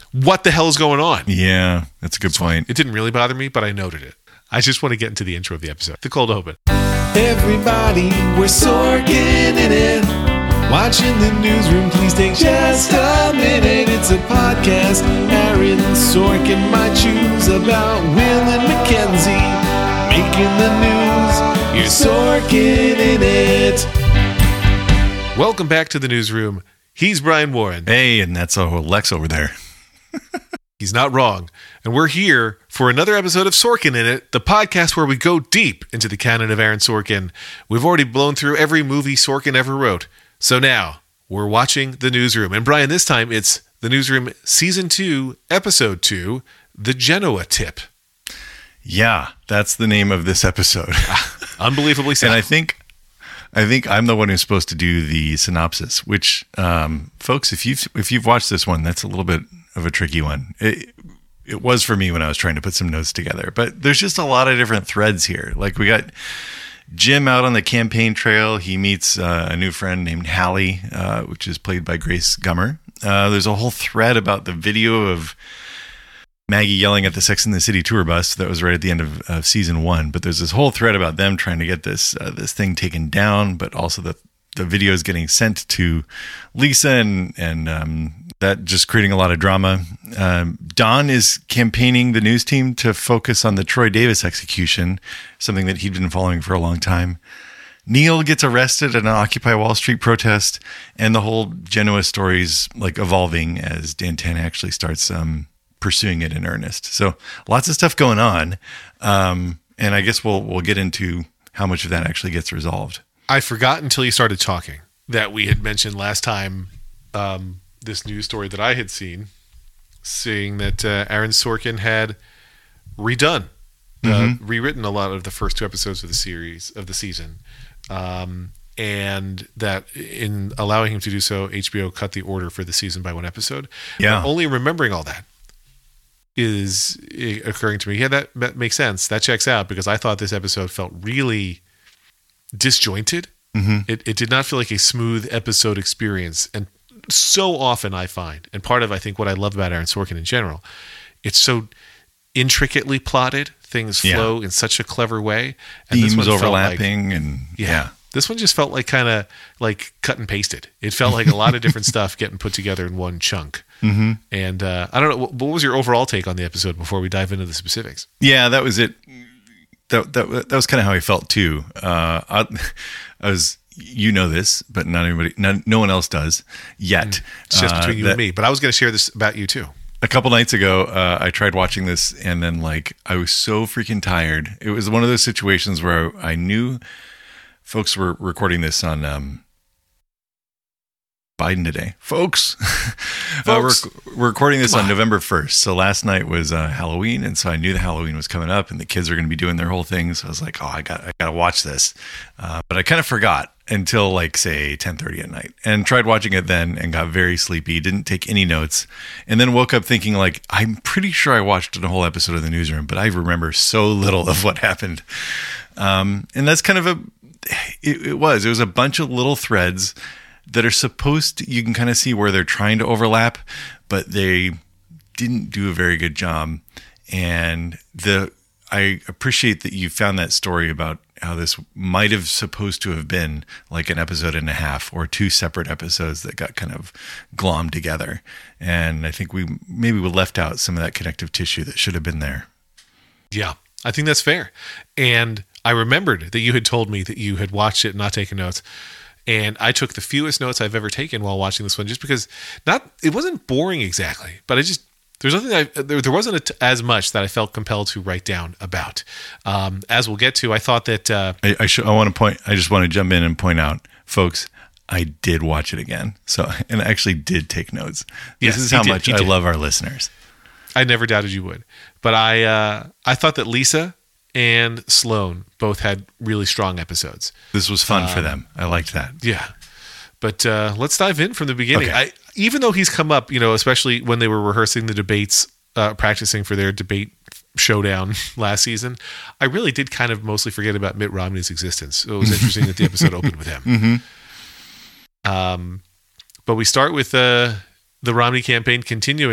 what the hell is going on? Yeah, that's a good point. It didn't really bother me, but I noted it. I just want to get into the intro of the episode. The cold open. Everybody, we're Sorkin in it. Watching the newsroom, please take just a minute. It's a podcast Aaron Sorkin might choose about Will and Mackenzie making the news. You're Sorkin in it. Welcome back to the newsroom. He's Brian Warren. Hey, and that's Lex over there. He's not wrong. And we're here for another episode of Sorkin in It, the podcast where we go deep into the canon of Aaron Sorkin. We've already blown through every movie Sorkin ever wrote. So now we're watching The Newsroom. And Brian, this time it's The Newsroom Season 2, Episode 2, The Genoa Tip. Yeah, that's the name of this episode. Unbelievably so. And I think I'm the one who's supposed to do the synopsis, which, folks, if you've watched this one, that's a little bit of a tricky one. It was for me when I was trying to put some notes together, but there's just a lot of different threads here. Like we got Jim out on the campaign trail. He meets a new friend named Hallie, which is played by Grace Gummer. There's a whole thread about the video of Maggie yelling at the Sex and the City tour bus that was right at the end of season 1. But there's this whole thread about them trying to get this thing taken down, but also the video is getting sent to Lisa and that just creating a lot of drama. Don is campaigning the news team to focus on the Troy Davis execution, something that he'd been following for a long time. Neil gets arrested at an Occupy Wall Street protest, and the whole Genoa story's like evolving as Dan Tana actually starts pursuing it in earnest. So lots of stuff going on, and I guess we'll get into how much of that actually gets resolved. I forgot until you started talking that we had mentioned last time this news story that I had seen, saying that Aaron Sorkin had rewritten a lot of the first 2 episodes of the season, and that in allowing him to do so, HBO cut the order for the season by 1 episode. Yeah, but only remembering all that is occurring to me. Yeah, that makes sense. That checks out, because I thought this episode felt really disjointed. It did not feel like a smooth episode experience, and so often I find, and part of I think what I love about Aaron Sorkin in general, it's so intricately plotted. Things flow in such a clever way, and themes overlapping, and this one just felt like kind of like cut and pasted. It felt like a lot of different stuff getting put together in one chunk. And I don't know, what was your overall take on the episode before we dive into the specifics? Yeah, that was it. That was kind of how I felt too. I was, this, but no one else does yet. It's just between you and me. But I was going to share this about you too. A couple nights ago, I tried watching this, and then I was so freaking tired. It was one of those situations where I knew folks were recording this on Biden today. Folks. We're recording this on November 1st. So last night was Halloween, and so I knew the Halloween was coming up, and the kids are going to be doing their whole thing. So I was like, I got to watch this. But I kind of forgot until say 10:30 at night, and tried watching it then and got very sleepy, didn't take any notes, and then woke up thinking I'm pretty sure I watched a whole episode of The Newsroom, but I remember so little of what happened. And that's kind of it was a bunch of little threads that are you can kind of see where they're trying to overlap, but they didn't do a very good job. And I appreciate that you found that story about how this might have supposed to have been like an episode and a half or 2 separate episodes that got kind of glommed together. And I think we left out some of that connective tissue that should have been there. Yeah, I think that's fair. And I remembered that you had told me that you had watched it and not taken notes. And I took the fewest notes I've ever taken while watching this one, just because it wasn't boring exactly, but there's nothing there wasn't as much that I felt compelled to write down about. As we'll get to, I thought that I just want to jump in and point out, folks, I did watch it again. And I actually did take notes. This is how much I love our listeners. I never doubted you would, but I thought that Lisa and Sloane both had really strong episodes. This was fun for them. I liked that. Yeah. But let's dive in from the beginning. Okay. Even though he's come up, especially when they were rehearsing the debates, practicing for their debate showdown last season, I really did kind of mostly forget about Mitt Romney's existence. So it was interesting that the episode opened with him. But we start with the Romney campaign continuing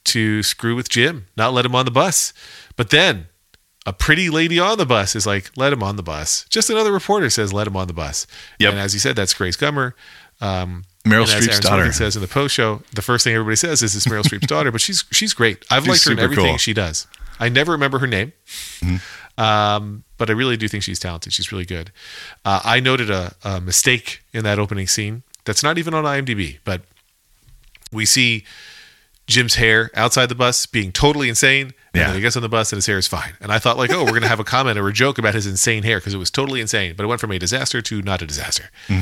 to screw with Jim, not let him on the bus. But then a pretty lady on the bus is like, let him on the bus. Just another reporter says, let him on the bus. Yep. And as you said, that's Grace Gummer. Meryl Aaron Streep's daughter. Sorkin says in the post show, the first thing everybody says is it's Meryl Streep's daughter, but she's great. I've liked her in everything cool. she does. I never remember her name, but I really do think she's talented. She's really good. I noted a mistake in that opening scene that's not even on IMDb, but we see Jim's hair outside the bus being totally insane. And then he gets on the bus and his hair is fine. And I thought like, oh, we're going to have a comment or a joke about his insane hair because it was totally insane. But it went from a disaster to not a disaster.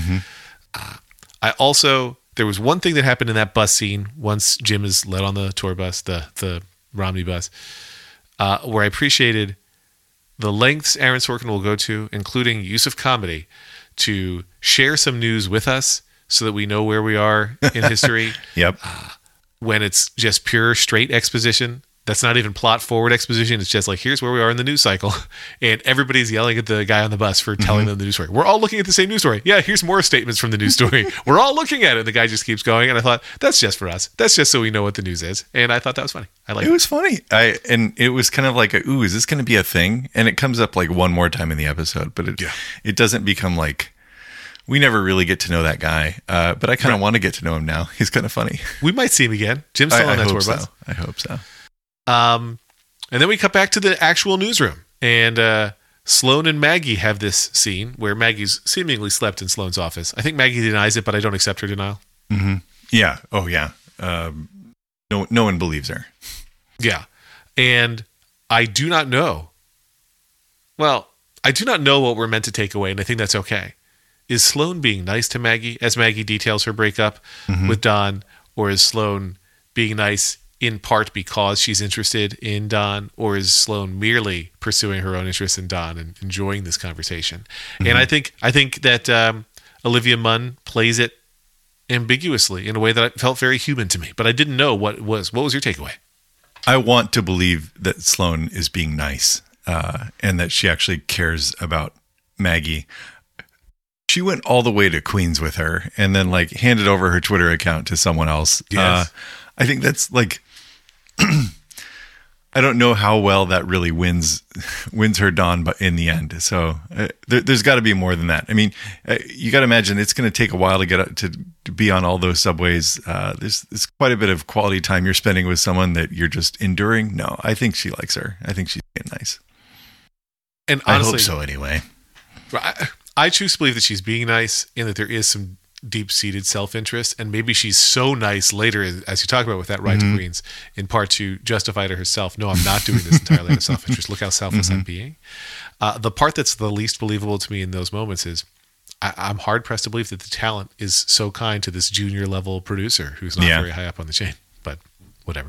There was one thing that happened in that bus scene once Jim is led on the tour bus, the Romney bus, where I appreciated the lengths Aaron Sorkin will go to, including use of comedy, to share some news with us so that we know where we are in history. Yep. When it's just pure straight exposition, that's not even plot forward exposition. It's just like, here's where we are in the news cycle. And everybody's yelling at the guy on the bus for telling them the news story. We're all looking at the same news story. Yeah, here's more statements from the news story. We're all looking at it. And the guy just keeps going. And I thought, that's just for us. That's just so we know what the news is. And I thought that was funny. I liked it. It was funny. And it was kind of like, ooh, is this going to be a thing? And it comes up like one more time in the episode, but it doesn't become like, we never really get to know that guy. But I kind of want to get to know him now. He's kind of funny. We might see him again. Jim's still on that tour bus. I hope so. And then we cut back to the actual newsroom, and Sloan and Maggie have this scene where Maggie's seemingly slept in Sloan's office. I think Maggie denies it, but I don't accept her denial. Yeah. Oh, yeah. No one believes her. Yeah. And I do not know. Well, I do not know what we're meant to take away, and I think that's okay. Is Sloan being nice to Maggie as Maggie details her breakup with Don, or is Sloan being nice in part because she's interested in Don, or is Sloan merely pursuing her own interest in Don and enjoying this conversation? And I think that Olivia Munn plays it ambiguously in a way that felt very human to me, but I didn't know what it was. What was your takeaway? I want to believe that Sloan is being nice and that she actually cares about Maggie. She went all the way to Queens with her and then like handed over her Twitter account to someone else. Yes. I think that's like, I don't know how well that really wins her Don, but in the end. So there's got to be more than that. I mean, you got to imagine it's going to take a while to get to be on all those subways. There's quite a bit of quality time you're spending with someone that you're just enduring. No, I think she likes her. I think she's being nice. And honestly, I hope so anyway. I choose to believe that she's being nice and that there is some deep-seated self-interest, and maybe she's so nice later, as you talk about with that ride to Queens, in part to justify to herself, no, I'm not doing this entirely out of self-interest. Look how selfless I'm being. The part that's the least believable to me in those moments is I'm hard-pressed to believe that the talent is so kind to this junior-level producer who's not very high up on the chain, but whatever.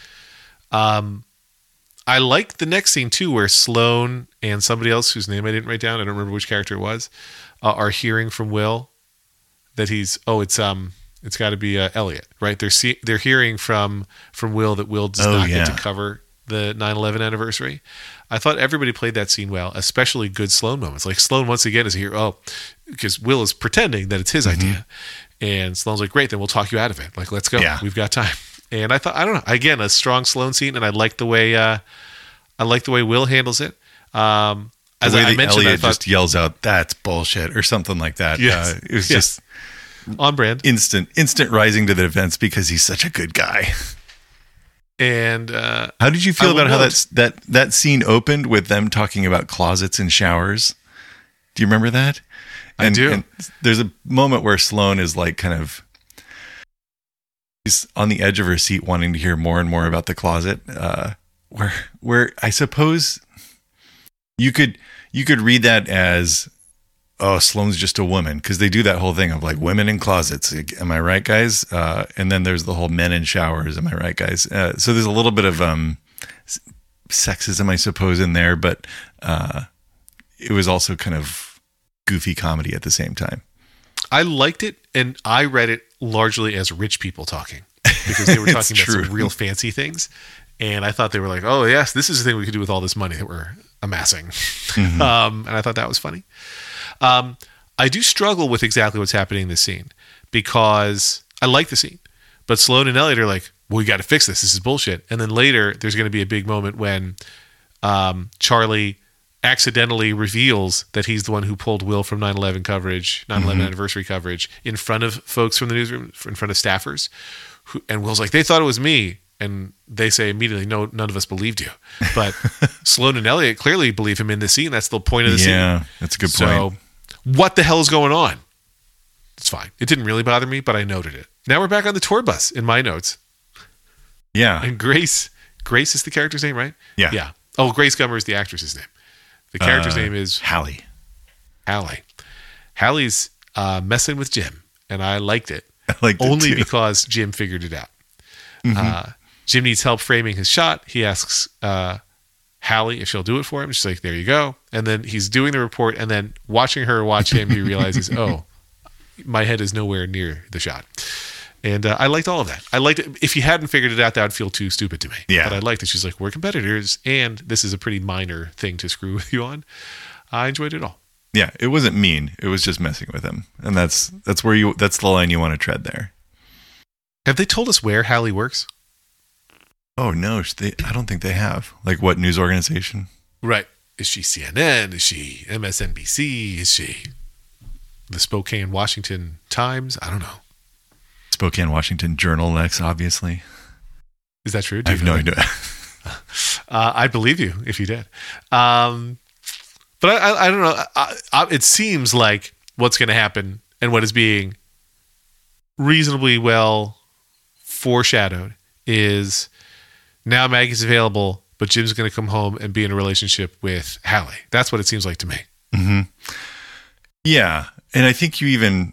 I like the next scene, too, where Sloan and somebody else whose name I didn't write down, I don't remember which character it was, are hearing from Will that it's got to be Elliot, right? They're hearing from Will that Will does not get to cover the 9/11 anniversary. I thought everybody played that scene well, especially good Sloan moments. Like Sloan once again is here, because Will is pretending that it's his idea, and Sloan's like, "Great, then we'll talk you out of it. Like, let's go. Yeah. We've got time." And I thought, I don't know, again, a strong Sloan scene, and I like the way Will handles it. As the way I mentioned, Elliot just yells out, "That's bullshit," or something like that. Yes. It was just on brand, instant rising to the defense because he's such a good guy. And how did you feel about how that scene opened with them talking about closets and showers? Do you remember that? I do. And there's a moment where Sloan is like kind of, she's on the edge of her seat wanting to hear more and more about the closet, where I suppose you could read that as, oh, Sloan's just a woman, because they do that whole thing of like women in closets. Am I right, guys? And then there's the whole men in showers. Am I right, guys? So there's a little bit of sexism, I suppose, in there, but it was also kind of goofy comedy at the same time. I liked it, and I read it largely as rich people talking, because they were talking about some real fancy things. And I thought they were like, oh, yes, this is the thing we could do with all this money that we're amassing. And I thought that was funny. I do struggle with exactly what's happening in this scene, because I like the scene, but Sloan and Elliot are like, well, we got to fix this. This is bullshit. And then later, there's going to be a big moment when Charlie accidentally reveals that he's the one who pulled Will from 9/11 coverage, 9/11 anniversary coverage, in front of folks from the newsroom, in front of staffers. And Will's like, they thought it was me. And they say immediately, no, none of us believed you. But Sloan and Elliot clearly believe him in the scene. That's the point of the scene. Yeah, that's a good point. So what the hell is going on? It's fine. It didn't really bother me, but I noted it. Now we're back on the tour bus in my notes. Yeah. And Grace is the character's name, right? Yeah. Yeah. Oh, Grace Gummer is the actress's name. The character's name is Hallie. Hallie's messing with Jim, and I liked it. I liked it only too. because Jim figured it out. Jim needs help framing his shot. He asks Hallie if she'll do it for him. She's like, there you go. And then he's doing the report, and then watching her watch him, he realizes, oh, my head is nowhere near the shot. And I liked all of that. I liked it. If he hadn't figured it out, that would feel too stupid to me. Yeah. But I liked that she's like, we're competitors, and this is a pretty minor thing to screw with you on. I enjoyed it all. Yeah, it wasn't mean. It was just messing with him. And that's the line you want to tread there. Have they told us where Hallie works? Oh, no. I don't think they have. Like what news organization? Right. Is she CNN? Is she MSNBC? Is she the Spokane, Washington Times? I don't know. Spokane, Washington Journal next, obviously. Is that true? I have no idea. I'd believe you if you did. But I don't know. It seems like what's going to happen and what is being reasonably well foreshadowed is now Maggie's available, but Jim's going to come home and be in a relationship with Hallie. That's what it seems like to me. Mm-hmm. Yeah. And I think you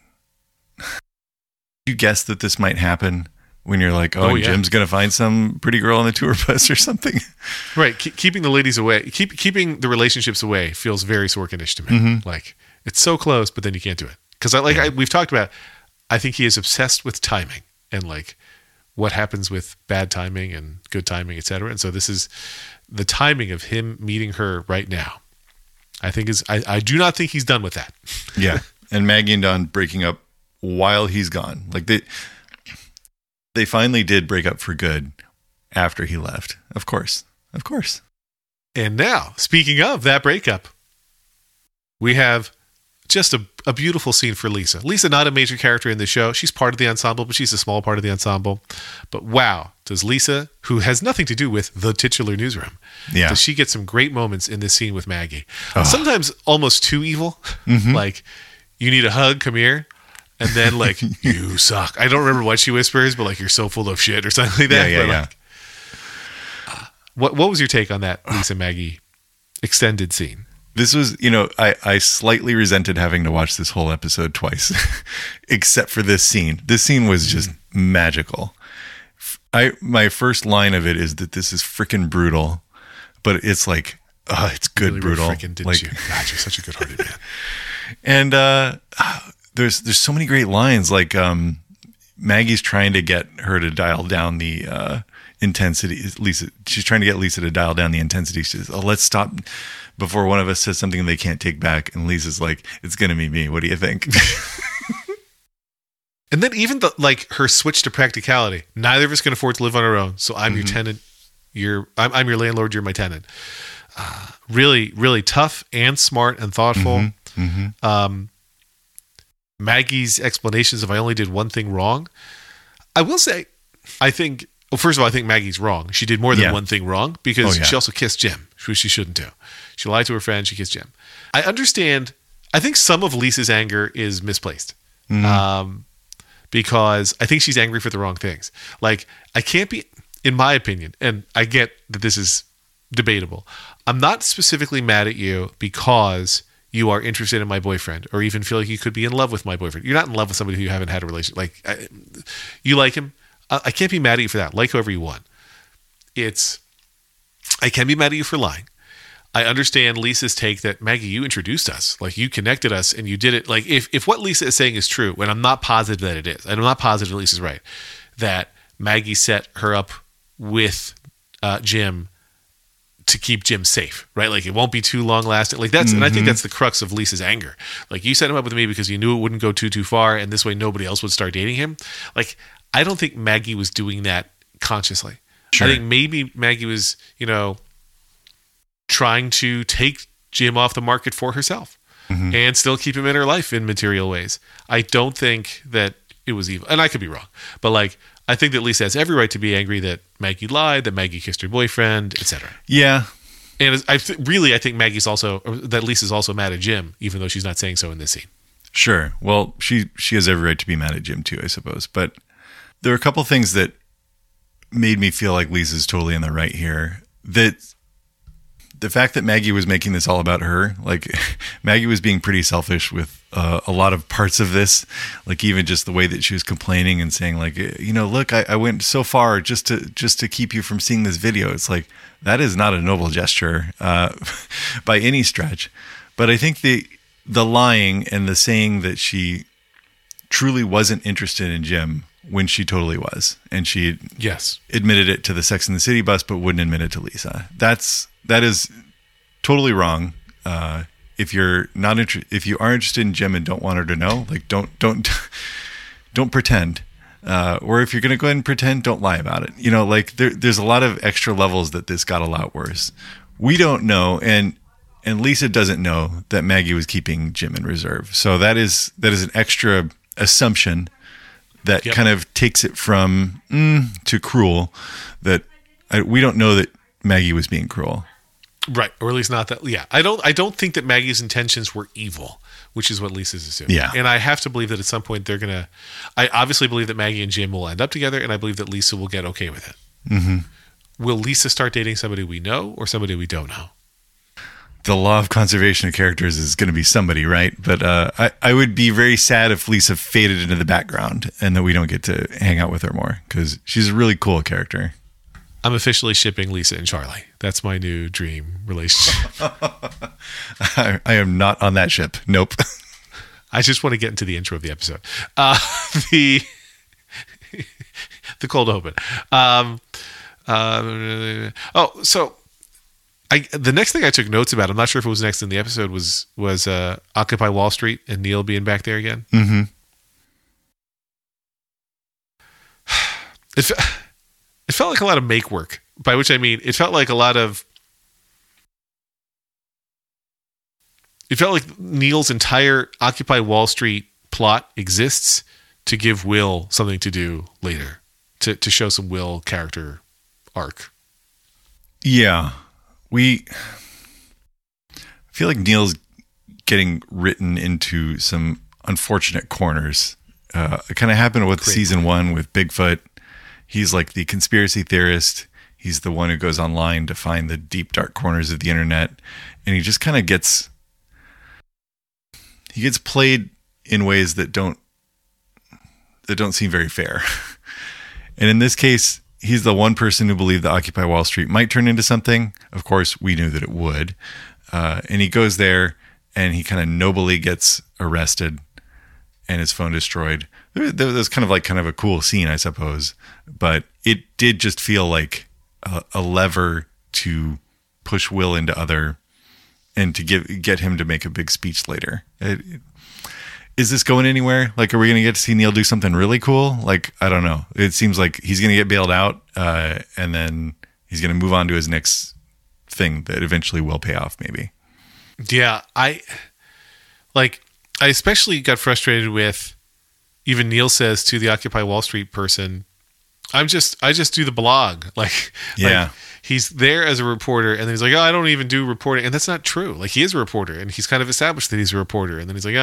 guessed that this might happen when you're like, oh yeah. Jim's going to find some pretty girl on the tour bus or something. Right. Keeping the ladies away, keeping the relationships away feels very Sorkin-ish to me. Mm-hmm. Like, it's so close, but then you can't do it. Because we've talked about, I think he is obsessed with timing and like what happens with bad timing and good timing, etc. And so this is the timing of him meeting her right now. I think I do not think he's done with that. Yeah. And Maggie and Don breaking up while he's gone. Like they finally did break up for good after he left. Of course. And now, speaking of that breakup, we have just a beautiful scene for Lisa. Lisa, not a major character in the show. She's part of the ensemble, but she's a small part of the ensemble. But wow, does Lisa, who has nothing to do with the titular newsroom, does she get some great moments in this scene with Maggie. Oh. Sometimes almost too evil. Mm-hmm. Like, you need a hug, come here. And then like, you suck. I don't remember what she whispers, but like, you're so full of shit or something like that. Yeah. What was your take on that Lisa Maggie extended scene? This was, I slightly resented having to watch this whole episode twice, except for this scene. This scene was just magical. My first line of it is that this is freaking brutal, but it's like, it's good really brutal. Didn't like, you? God, you're such a good-hearted man. And there's so many great lines. Like Maggie's trying to get her to dial down the intensity. She's trying to get Lisa to dial down the intensity. She says, let's stop before one of us says something they can't take back. And Lisa's like, it's going to be me. What do you think? And then even her switch to practicality. Neither of us can afford to live on our own. So I'm your tenant. I'm your landlord. You're my tenant. Really, really tough and smart and thoughtful. Mm-hmm. Maggie's explanations of I only did one thing wrong. I will say, first of all, I think Maggie's wrong. She did more than one thing wrong because she also kissed Jim, which she shouldn't do. She lied to her friend. She kissed Jim. I understand. I think some of Lisa's anger is misplaced because I think she's angry for the wrong things. Like, I can't be, in my opinion, and I get that this is debatable. I'm not specifically mad at you because you are interested in my boyfriend or even feel like you could be in love with my boyfriend. You're not in love with somebody who you haven't had a relationship. Like, you like him. I can't be mad at you for that. Like whoever you want. I can be mad at you for lying. I understand Lisa's take that, Maggie, you introduced us. Like, you connected us and you did it. Like, if what Lisa is saying is true, and I'm not positive that it is, and I'm not positive Lisa's right, that Maggie set her up with Jim to keep Jim safe, right? Like, it won't be too long lasting. Like, that's, and I think that's the crux of Lisa's anger. Like, you set him up with me because you knew it wouldn't go too far, and this way nobody else would start dating him. Like, I don't think Maggie was doing that consciously. Sure. I think maybe Maggie was, trying to take Jim off the market for herself and still keep him in her life in material ways. I don't think that it was evil. And I could be wrong. But I think that Lisa has every right to be angry that Maggie lied, that Maggie kissed her boyfriend, etc. Yeah. And I think that Lisa's also mad at Jim, even though she's not saying so in this scene. Sure. Well, she has every right to be mad at Jim too, I suppose. But there are a couple things that made me feel like Lisa's totally in the right here. That the fact that Maggie was making this all about her, Maggie was being pretty selfish with a lot of parts of this, even just the way that she was complaining and saying look, I went so far just to keep you from seeing this video. It's that is not a noble gesture by any stretch. But I think the lying and the saying that she truly wasn't interested in Jim when she totally was, and she admitted it to the Sex and the City bus, but wouldn't admit it to Lisa. That is totally wrong. If you're not if you are interested in Jim and don't want her to know, don't pretend. Or if you're going to go ahead and pretend, don't lie about it. There's a lot of extra levels that this got a lot worse. We don't know, and Lisa doesn't know that Maggie was keeping Jim in reserve. So that is an extra assumption that kind of takes it from to cruel. That we don't know that Maggie was being cruel. Right, or at least not that. Yeah, I don't think that Maggie's intentions were evil, which is what Lisa's assuming. Yeah, and I have to believe that at some point they're gonna. I obviously believe that Maggie and Jim will end up together, and I believe that Lisa will get okay with it. Mm-hmm. Will Lisa start dating somebody we know or somebody we don't know? The law of conservation of characters is going to be somebody, right? But I would be very sad if Lisa faded into the background and that we don't get to hang out with her more, because she's a really cool character. I'm officially shipping Lisa and Charlie. That's my new dream relationship. I am not on that ship. Nope. I just want to get into the intro of the episode. The cold open. So the next thing I took notes about, I'm not sure if it was next in the episode, was Occupy Wall Street and Neil being back there again. Mm-hmm. It felt like a lot of make work, by which I mean it felt like Neil's entire Occupy Wall Street plot exists to give Will something to do later, to show some Will character arc. Yeah. I feel like Neil's getting written into some unfortunate corners. It kind of happened with season 1 with Bigfoot. He's like the conspiracy theorist. He's the one who goes online to find the deep, dark corners of the internet. And he just kind of gets played in ways that don't seem very fair. And in this case, he's the one person who believed that Occupy Wall Street might turn into something. Of course, we knew that it would. And he goes there and he kind of nobly gets arrested and his phone destroyed. That was kind of a cool scene, I suppose. But it did just feel like a lever to push Will into other, and to get him to make a big speech later. Is this going anywhere? Are we going to get to see Neil do something really cool? I don't know. It seems like he's going to get bailed out, and then he's going to move on to his next thing that eventually will pay off, maybe. Yeah, I especially got frustrated with, even Neil says to the Occupy Wall Street person, I just do the blog. He's there as a reporter, and then he's like, oh, I don't even do reporting. And that's not true. He is a reporter, and he's kind of established that he's a reporter. And then he's like,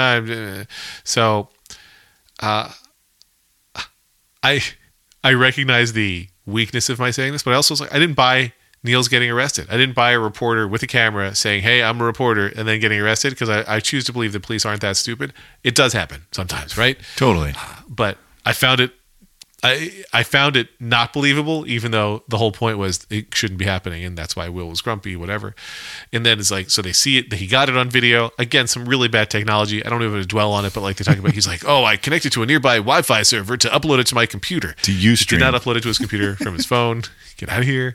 I recognize the weakness of my saying this, but I also was like, I didn't buy Neil's getting arrested. I didn't buy a reporter with a camera saying, hey, I'm a reporter, and then getting arrested, because I choose to believe the police aren't that stupid. It does happen sometimes, right? Totally. But I found it not believable, even though the whole point was it shouldn't be happening, and that's why Will was grumpy, whatever. And then it's like, so they see it, he got it on video. Again, some really bad technology. I don't even want to dwell on it, but they talk about, he's like, oh, I connected to a nearby Wi-Fi server to upload it to my computer. To Ustream. He did not upload it to his computer from his phone. Get out of here.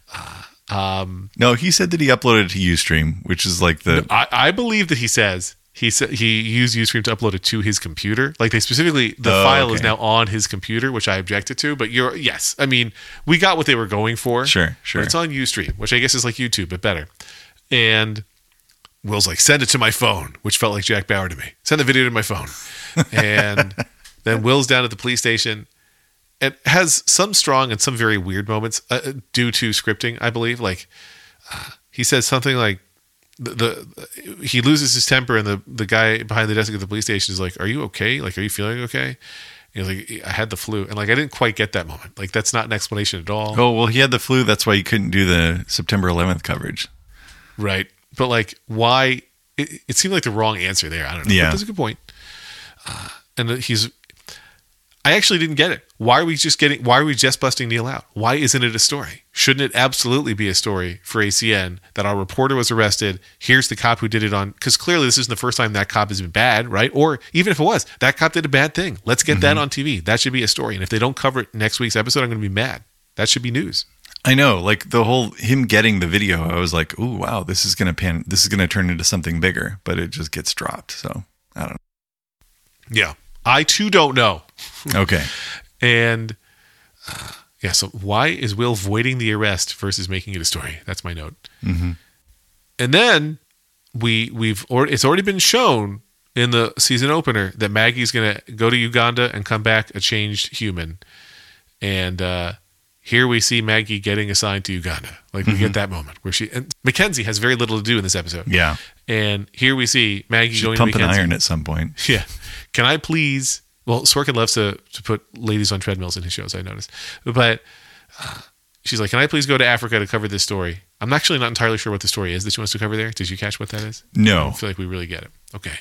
No, he said that he uploaded it to Ustream, which is I believe that he says he said he used Ustream to upload it to his computer. Like they specifically, the file is now on his computer, which I objected to. But yes, I mean, we got what they were going for. Sure. But it's on Ustream, which I guess is like YouTube, but better. And Will's like, send it to my phone, which felt like Jack Bauer to me. Send the video to my phone. And then Will's down at the police station. It has some strong and some very weird moments due to scripting, I believe. Like he says something like, he loses his temper, and the guy behind the desk at the police station is like, "Are you okay? Like, are you feeling okay?" And he's like, "I had the flu," and like I didn't quite get that moment. Like that's not an explanation at all. Oh well, he had the flu. That's why he couldn't do the September 11th coverage. Right, but like, why? It seemed like the wrong answer there. I don't know. Yeah, but that's a good point. And I actually didn't get it. Why are we just busting Neil out? Why isn't it a story? Shouldn't it absolutely be a story for ACN that our reporter was arrested? Here's the cop who did it on, because clearly this isn't the first time that cop has been bad, right? Or even if it was, that cop did a bad thing. Let's get that on TV. That should be a story. And if they don't cover it next week's episode, I'm going to be mad. That should be news. I know, like the whole him getting the video, I was like, "Ooh, wow, this is going to turn into something bigger," but it just gets dropped. So, I don't know. Yeah. I too don't know. Okay. And so why is Will voiding the arrest versus making it a story? That's my note. Mm-hmm. And then it's already been shown in the season opener that Maggie's going to go to Uganda and come back a changed human. And here we see Maggie getting assigned to Uganda. Like we get that moment where Mackenzie has very little to do in this episode. Yeah. And here we see Maggie She's going to pumping Mackenzie. iron at some point. Yeah. Can I please? Well, Sorkin loves to put ladies on treadmills in his shows, I noticed. But she's like, can I please go to Africa to cover this story? I'm actually not entirely sure what the story is that she wants to cover there. Did you catch what that is? No. I feel like we really get it. Okay.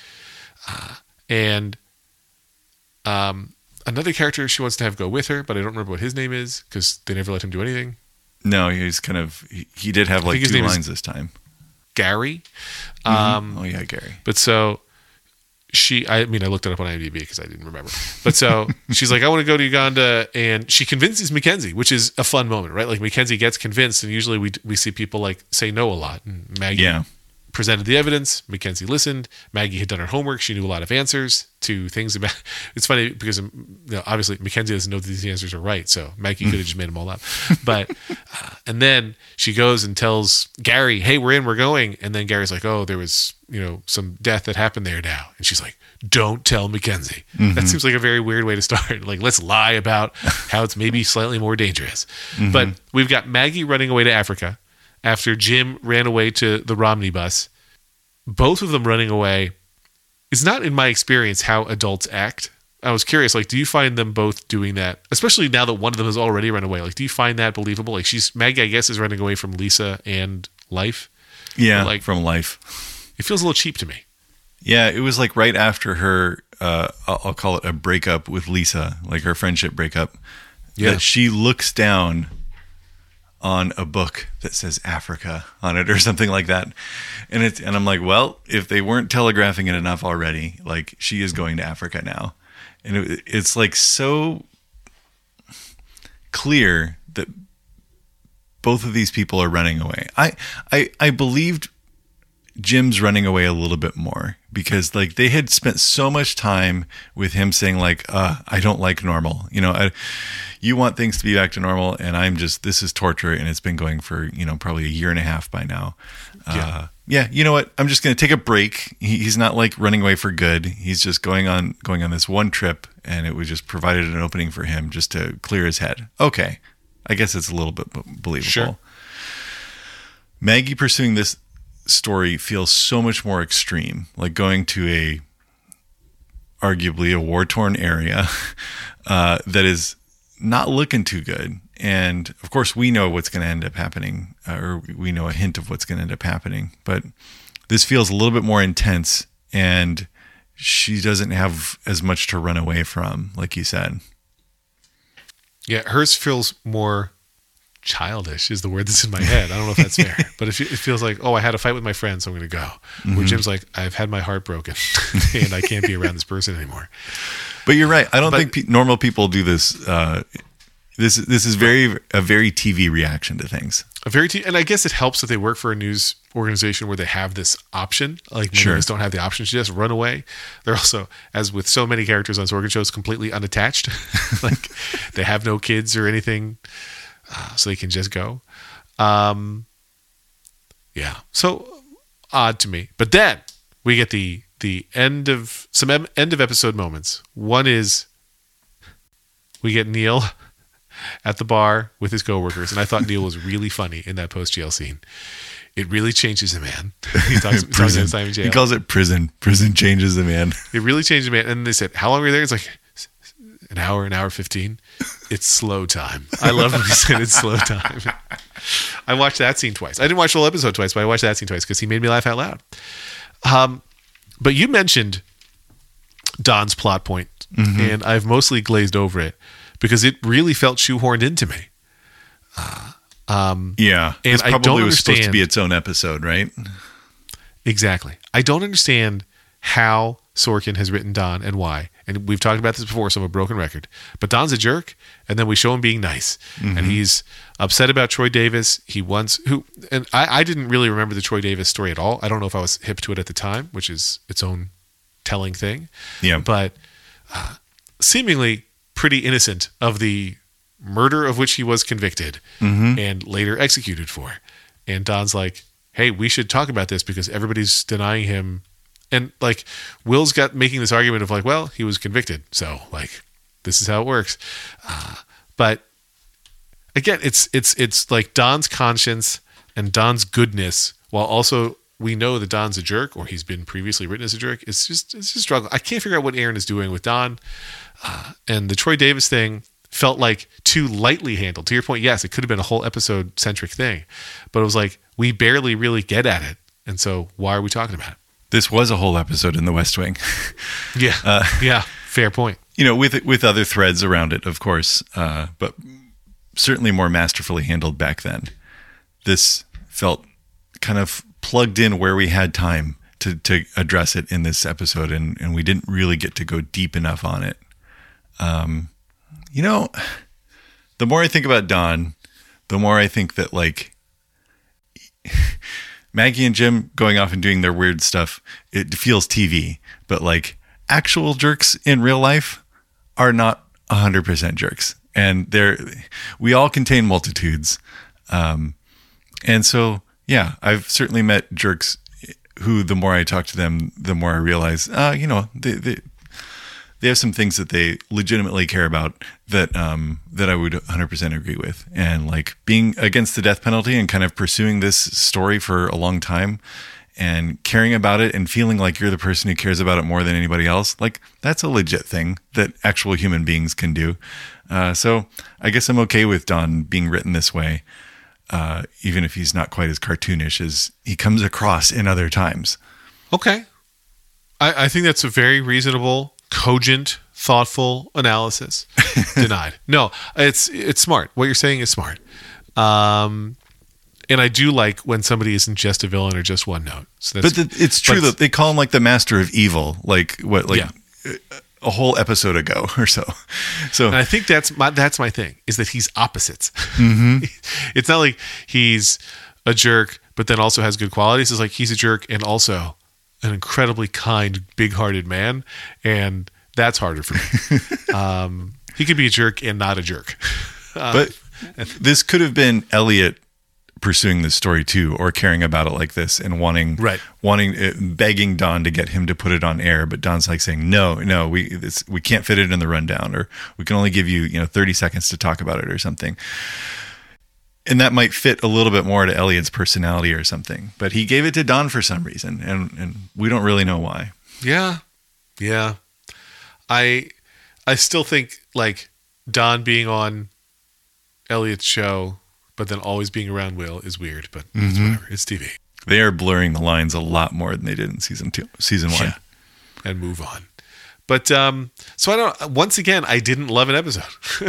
And another character she wants to have go with her, but I don't remember what his name is because they never let him do anything. No, he's kind of, he did have like 2 lines this time. Gary. Oh yeah, Gary. But so I looked it up on IMDb because I didn't remember. But so she's like, I want to go to Uganda, and she convinces Mackenzie, which is a fun moment, right? Like Mackenzie gets convinced, and usually we see people like say no a lot. And Maggie presented the evidence. Mackenzie listened. Maggie had done her homework. She knew a lot of answers to things about. It's funny because obviously Mackenzie doesn't know that these answers are right, so Maggie could have just made them all up. But and then she goes and tells Gary, "Hey, we're going." And then Gary's like, "Oh, there was some death that happened there now." And she's like, "Don't tell Mackenzie." That seems like a very weird way to start. Like, let's lie about how it's maybe slightly more dangerous. But we've got Maggie running away to Africa after Jim ran away to the Romney bus. Both of them running away is not, in my experience, how adults act. I was curious, like, do you find them both doing that? Especially now that one of them has already run away. Like, do you find that believable? Like, Maggie, I guess, is running away from Lisa and Life. Yeah, like, from Life. It feels a little cheap to me. Yeah, it was like right after her, I'll call it a breakup with Lisa, like her friendship breakup, that she looks down on a book that says Africa on it or something like that. And I'm like, well, if they weren't telegraphing it enough already, like she is going to Africa now. And it's like so clear that both of these people are running away. I believed Jim's running away a little bit more because like they had spent so much time with him saying like, I don't like normal, you want things to be back to normal. And this is torture. And it's been going for, probably a year and a half by now. You know what? I'm just going to take a break. He's not like running away for good. He's just going on this one trip, and it was just provided an opening for him just to clear his head. Okay. I guess it's a little bit believable. Sure. Maggie pursuing this story feels so much more extreme, like going to arguably a war-torn area that is not looking too good. And of course we know what's going to end up happening, or we know a hint of what's going to end up happening, but this feels a little bit more intense, and she doesn't have as much to run away from, like you said. Yeah, hers feels more childish is the word that's in my head. I don't know if that's fair, but it feels like, I had a fight with my friend, so I'm going to go. Where Jim's like, I've had my heart broken and I can't be around this person anymore. But you're right. I don't think normal people do this This is a very TV reaction to things. And I guess it helps that they work for a news organization where they have this option. Like many of us don't have the option to just run away. They're also, as with so many characters on Sorkin shows, completely unattached. Like they have no kids or anything, so they can just go. Yeah, so odd to me. But then we get the end of episode moments. One is we get Neil at the bar with his coworkers, and I thought Neil was really funny in that post-jail scene. It really changes a man. He talks about Simon jail. He calls it prison. Prison changes a man. It really changed a man. And they said, how long were you there? It's like an hour 15. It's slow time. I love when he said it's slow time. I watched that scene twice. I didn't watch the whole episode twice, but I watched that scene twice because he made me laugh out loud. But you mentioned Don's plot point, and I've mostly glazed over it because it really felt shoehorned into me. Yeah, and this I probably don't was supposed to understand- be its own episode, right? Exactly. I don't understand how Sorkin has written Don and why. And we've talked about this before, so I'm a broken record. But Don's a jerk, and then we show him being nice. And he's upset about Troy Davis. And I didn't really remember the Troy Davis story at all. I don't know if I was hip to it at the time, which is its own telling thing. Yeah. But seemingly pretty innocent of the murder of which he was convicted and later executed for. And Don's like, hey, we should talk about this because everybody's denying him. And like Will's making this argument of like, well, he was convicted, so like this is how it works. But again, it's like Don's conscience and Don's goodness, while also we know that Don's a jerk, or he's been previously written as a jerk. It's just a struggle. I can't figure out what Aaron is doing with Don, and the Troy Davis thing felt like too lightly handled. To your point, yes, it could have been a whole episode centric thing, but it was like we barely really get at it, and so why are we talking about it? This was a whole episode in The West Wing. Yeah, yeah, fair point. You know, with other threads around it, of course, but certainly more masterfully handled back then. This felt kind of plugged in where we had time to address it in this episode, and we didn't really get to go deep enough on it. You know, the more I think about Don, the more I think that like Maggie and Jim going off and doing their weird stuff, it feels TV, but like actual jerks in real life are not 100% jerks. And we all contain multitudes. And so, yeah, I've certainly met jerks who the more I talk to them, the more I realize, you know, they have some things that they legitimately care about that I would 100% agree with. And like being against the death penalty and kind of pursuing this story for a long time and caring about it and feeling like you're the person who cares about it more than anybody else, like that's a legit thing that actual human beings can do. So I guess I'm okay with Don being written this way, even if he's not quite as cartoonish as he comes across in other times. Okay. I think that's a very reasonable, cogent, thoughtful analysis. Denied. No, it's smart. What you're saying is smart. And I do like when somebody isn't just a villain or just one note. So it's true that they call him like the master of evil, a whole episode ago or so. So and I think that's my thing, is that he's opposites. It's not like he's a jerk, but then also has good qualities. It's like he's a jerk and also an incredibly kind, big-hearted man, and that's harder for me. He could be a jerk and not a jerk. But this could have been Elliot pursuing this story too, or caring about it like this and begging Don to get him to put it on air. But Don's like saying, no, we can't fit it in the rundown, or we can only give you 30 seconds to talk about it or something. And that might fit a little bit more to Elliot's personality or something, but he gave it to Don for some reason, and we don't really know why. Yeah. I still think like Don being on Elliot's show, but then always being around Will is weird, but it's whatever. It's TV. They are blurring the lines a lot more than they did in season 1. Yeah. And move on. But so once again, I didn't love an episode.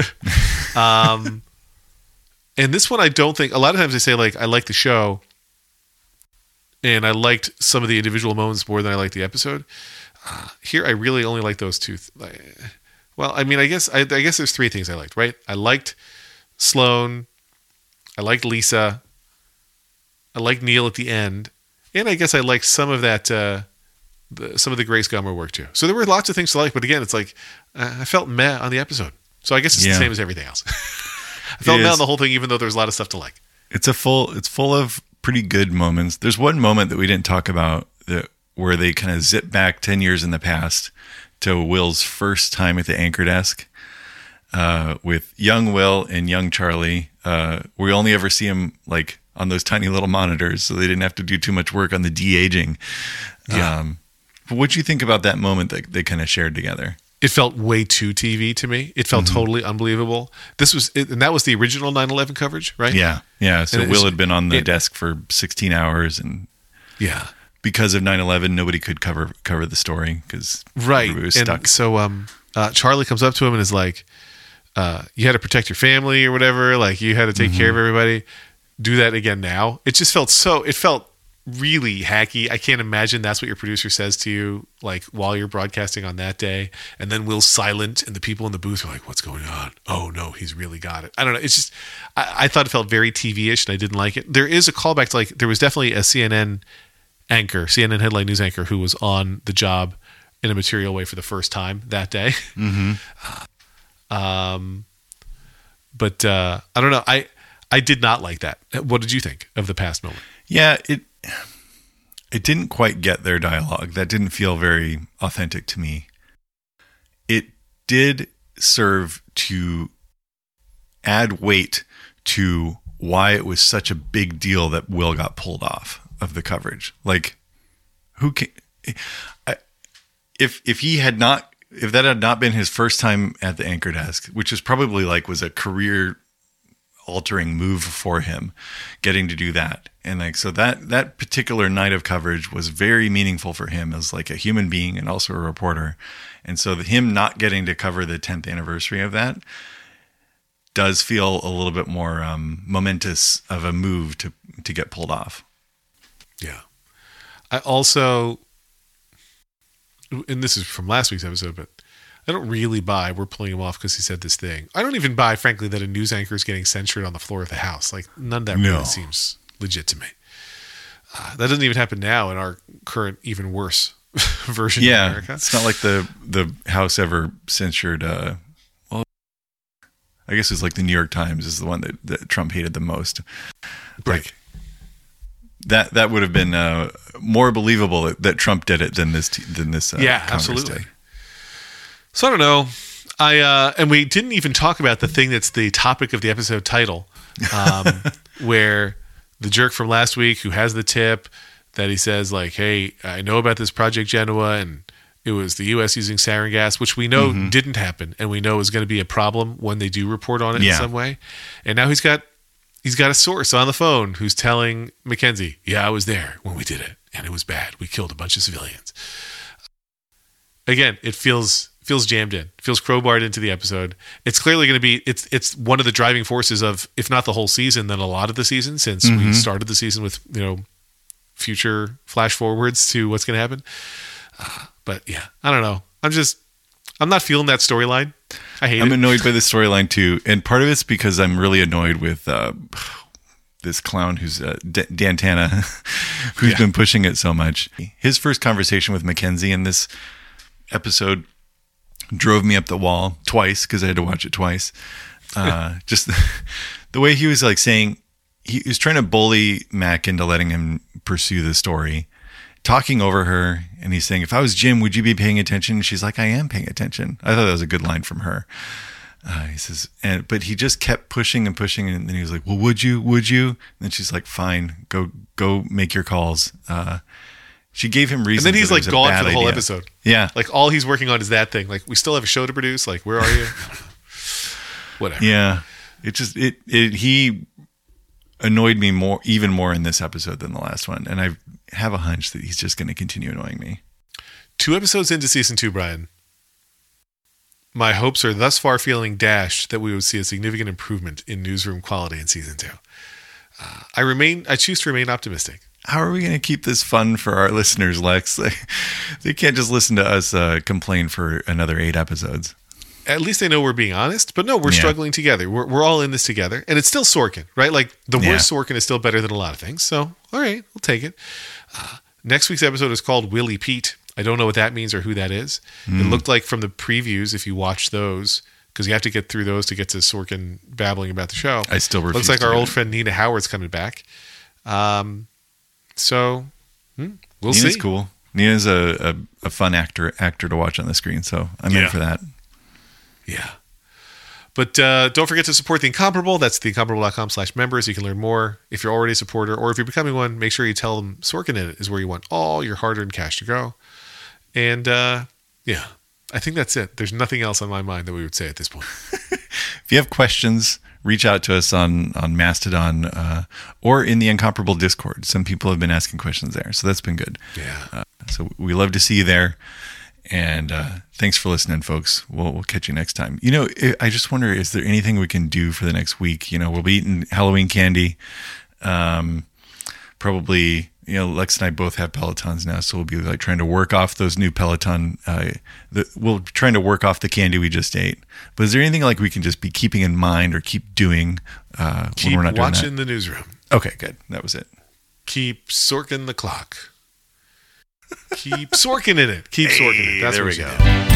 And this one, I don't think, a lot of times they say like, I like the show and I liked some of the individual moments more than I liked the episode. Here, I really only like those two. Well, I mean, I guess there's three things I liked, right? I liked Sloane. I liked Lisa. I liked Neil at the end. And I guess I liked some of that, some of the Grace Gummer work too. So there were lots of things to like, but again, it's like I felt meh on the episode. So I guess it's the same as everything else. I felt meh on the whole thing, even though there's a lot of stuff to like. It's full of pretty good moments. There's one moment that we didn't talk about where they kind of zip back 10 years in the past to Will's first time at the anchor desk with young Will and young Charlie. We only ever see him like on those tiny little monitors, so they didn't have to do too much work on the de-aging. Yeah. But what'd you think about that moment that they kind of shared together? It felt way too TV to me. It felt totally unbelievable. And that was the original 9/11 coverage, right? Yeah. So Will had been on the desk for 16 hours, and because of 9/11, nobody could cover the story because everybody was stuck. And so Charlie comes up to him and is like, "You had to protect your family or whatever. Like you had to take care of everybody. Do that again now." It just felt it felt really hacky. I can't imagine that's what your producer says to you, like while you're broadcasting on that day. And then Will's silent, and the people in the booth are like, "What's going on? Oh no, he's really got it." I don't know. It's just, I thought it felt very TV-ish, and I didn't like it. There is a callback to there was definitely a CNN headline news anchor who was on the job in a material way for the first time that day. But I don't know. I did not like that. What did you think of the past moment? Yeah, it didn't quite get their dialogue. That didn't feel very authentic to me. It did serve to add weight to why it was such a big deal that Will got pulled off of the coverage. Like, if that had not been his first time at the anchor desk, which is probably was a career altering move for him, getting to do that. And so that particular night of coverage was very meaningful for him as like a human being and also a reporter. And so him not getting to cover the 10th anniversary of that does feel a little bit more momentous of a move to get pulled off. Yeah. I also, and this is from last week's episode, but I don't really buy we're pulling him off because he said this thing. I don't even buy, frankly, that a news anchor is getting censured on the floor of the House. Like, none of that really seems legit to me. That doesn't even happen now in our current, even worse version of America. It's not like the House ever censured, well, I guess it's like the New York Times is the one that Trump hated the most. Right. Like, that would have been more believable that Trump did it than this yeah, Congress absolutely. Day. So I don't know. And we didn't even talk about the thing that's the topic of the episode title, where the jerk from last week who has the tip that he says like, "Hey, I know about this Project Genoa, and it was the U.S. using sarin gas," which we know didn't happen, and we know is going to be a problem when they do report on it in some way. And now he's got a source on the phone who's telling Mackenzie, "Yeah, I was there when we did it, and it was bad. We killed a bunch of civilians." Again, it feels jammed in, feels crowbarred into the episode. It's clearly going to be, it's one of the driving forces of, if not the whole season, then a lot of the season, since we started the season with, future flash forwards to what's going to happen. But yeah, I don't know. I'm not feeling that storyline. I hate it. I'm annoyed by the storyline too. And part of it's because I'm really annoyed with this clown who's Dan Tana, who's been pushing it so much. His first conversation with Mackenzie in this episode drove me up the wall twice because I had to watch it twice. Just the way he was like saying, he was trying to bully Mac into letting him pursue the story, talking over her. And he's saying, "If I was Jim, would you be paying attention?" And she's like, "I am paying attention." I thought that was a good line from her. He says, but he just kept pushing and pushing. And then he was like, "Well, would you? And then she's like, "Fine, go make your calls." She gave him reasons. And then he's like gone for the whole episode. Yeah. Like all he's working on is that thing. Like, we still have a show to produce. Like, where are you? Whatever. Yeah. He annoyed me even more in this episode than the last one. And I have a hunch that he's just going to continue annoying me. 2 episodes into season 2, Brian, my hopes are thus far feeling dashed that we would see a significant improvement in newsroom quality in season 2. I choose to remain optimistic. How are we going to keep this fun for our listeners, Lex? They can't just listen to us complain for another 8 episodes. at least they know we're being honest. But no, we're struggling together. We're all in this together. And it's still Sorkin, right? Like the worst Sorkin is still better than a lot of things. So, all right, we'll take it. Next week's episode is called Willie Pete. I don't know what that means or who that is. It looked like from the previews, if you watch those, because you have to get through those to get to Sorkin babbling about the show. I still refuse. Looks like our old friend Nina Howard's coming back. So we'll see. Nina's cool. Nina's a fun actor to watch on the screen, so I'm in for that. Yeah. But don't forget to support The Incomparable. That's theincomparable.com/members. You can learn more. If you're already a supporter or if you're becoming one, make sure you tell them Sorkin in it is where you want all your hard-earned cash to go. And I think that's it. There's nothing else on my mind that we would say at this point. If you have questions, reach out to us on Mastodon or in the Incomparable Discord. Some people have been asking questions there, so that's been good. Yeah. So we love to see you there. And thanks for listening, folks. We'll catch you next time. I just wonder, is there anything we can do for the next week? We'll be eating Halloween candy. Probably, Lex and I both have Pelotons now, so we'll be like trying to work off those new Peloton. We'll trying to work off the candy we just ate. But is there anything like we can just be keeping in mind or keep doing when we're not doing that? Keep watching the newsroom. Okay, good. That was it. Keep Sorkin the clock. Keep Sorkin in it. Keep Sorkin in it. That's there what we we go. do.